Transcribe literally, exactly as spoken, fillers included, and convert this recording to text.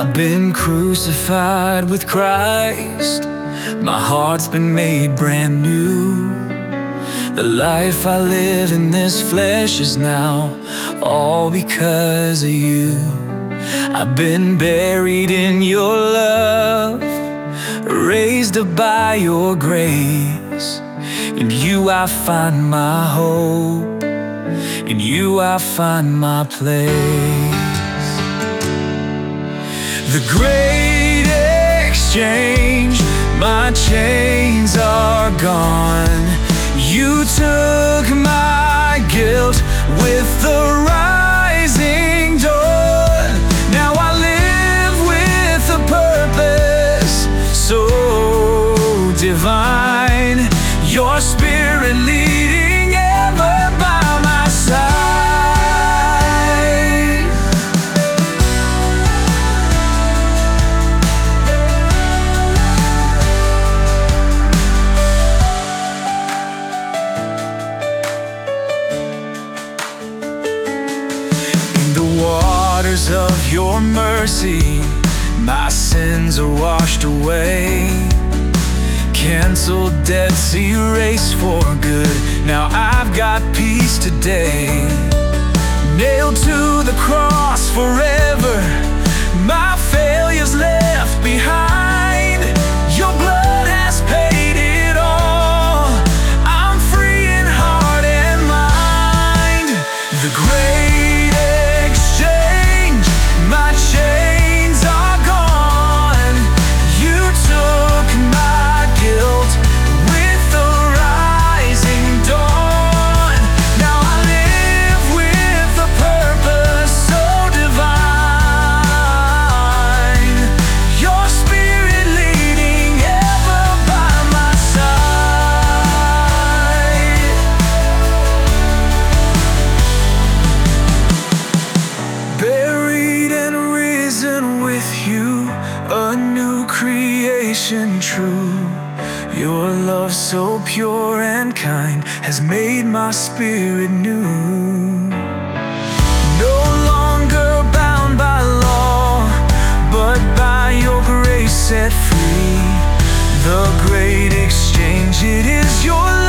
I've been crucified with Christ. My heart's been made brand new. The life I live in this flesh is now all because of you. I've been buried in your love, raised up by your grace. In you I find my hope, in you I find my place. The great exchange, my chains are gone. You took my guilt with the rising dawn. Now I live with a purpose so divine. Your spirit leading ever by my side. Of your mercy, my sins are washed away. Canceled debts erased for good. Now I've got peace today. Nailed to the cross forever, my failures left behind. Your blood has paid it all. I'm free in heart and mind. The great true. Your love so pure and kind has made my spirit new. No longer bound by law, but by your grace set free. The great exchange, it is your love